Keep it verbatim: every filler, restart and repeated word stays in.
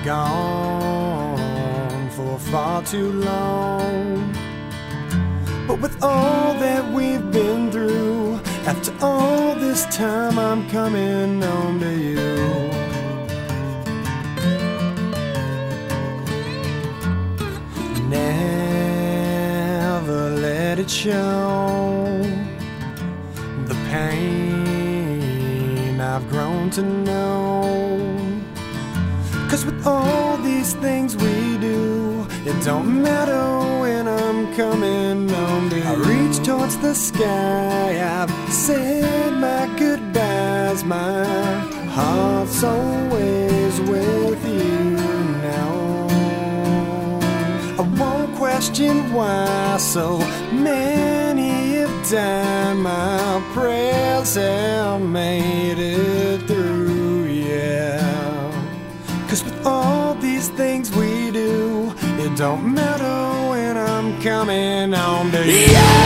gone for far too long. But with all that we've been through, after all this time I'm coming home to you. Never let it show the pain I've grown to know. 'Cause with all these things we do, it don't matter when I'm coming home to you. I reach towards the sky, I've said my goodbyes. My heart's always with you now. I won't question why so many have died. My prayers have made it through, yeah. 'Cause with all these things we do, it don't matter when I'm coming home to you. Yeah!